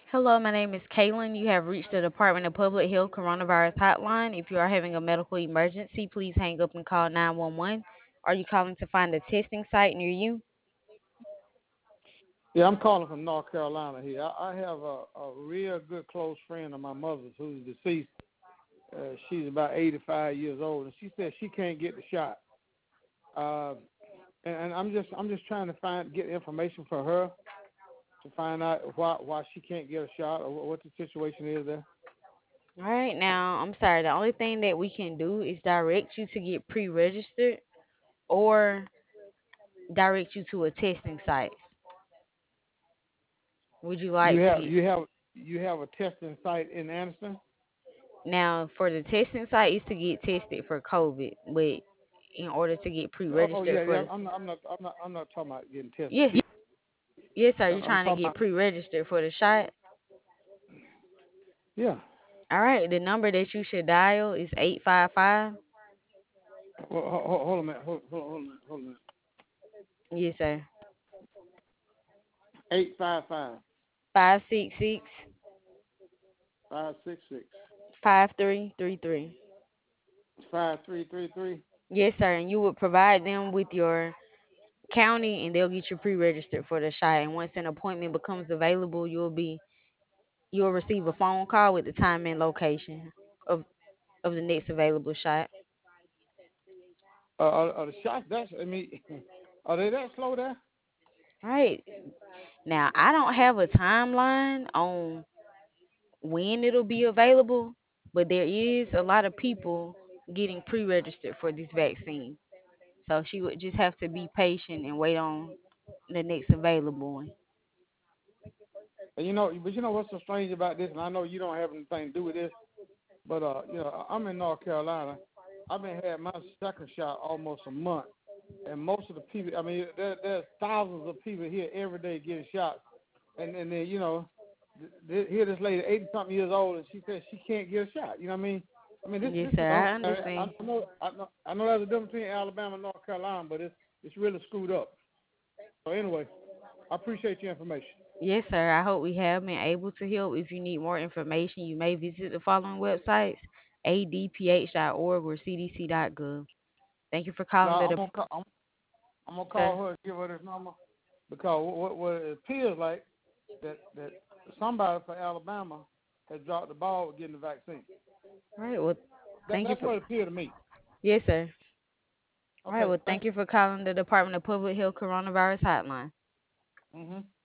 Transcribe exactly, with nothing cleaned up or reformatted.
Hello, my name is Kaylin. You have reached the Department of Public Health Coronavirus Hotline. If you are having a medical emergency, please hang up and call nine one one. Are you calling to find a testing site near you? Yeah, I'm calling from North Carolina here. I, I have a, a real good close friend of my mother's who's deceased. Uh, she's about eighty-five years old, and she says she can't get the shot. Uh, and, and I'm just I'm just trying to find get information for her to find out why why she can't get a shot or what the situation is there. All right, now, I'm sorry. The only thing that we can do is direct you to get pre registered or direct you to a testing site. Would you You like to have get. you have you have a testing site in Anderson? Now, for the testing site, is to get tested for COVID, but in order to get pre Oh, oh registered yeah for yeah. the. I'm not I'm not I'm not I'm not talking about getting tested. Yes, yes, sir. I'm You're I'm trying to talking get about pre registered for the shot? yeah. All right, the number that you should dial is eight five five. Hold, hold, hold on a minute. Hold, hold, hold on a minute. Hold on a minute. Yes, sir. Eight five five Five six six five six six five three three three. five three three three. Yes, sir. And you would provide them with your county, and they'll get you pre-registered for the shot. And once an appointment becomes available, you'll be you'll receive a phone call with the time and location of of the next available shot. Uh, are, are the shots that's I mean, are they that slow there? All right. Now, I don't have a timeline on when it'll be available, but there is a lot of people getting pre-registered for this vaccine. So she would just have to be patient and wait on the next available one. And you know, but you know what's so strange about this, and I know you don't have anything to do with this, but uh, you know, I'm in North Carolina. I've been had my second shot almost a month, and most of the people, I mean, there, there's thousands of people here every day getting shots, and and then you know, th- th- here this lady, eighty something years old, and she says she can't get a shot. You know what I mean? I mean, this Yes, this sir. is I unfair. I, understand. I know I know I know there's a difference between Alabama and North Carolina, but it's it's really screwed up. So anyway, I appreciate your information. Yes, sir. I hope we have been able to help. If you need more information, you may visit the following websites: a d p h dot org or c d c dot gov. Thank you for calling Now the I'm dep- gonna call, I'm, I'm gonna sir. call her and give her this number because what, what it appears like that that somebody from Alabama has dropped the ball with getting the vaccine. All right. Well, That thank you that's for. what it appeared to me. Yes, sir. All right. Okay, Well, thank thank you for calling the Department of Public Health Coronavirus Hotline. you. Mhm.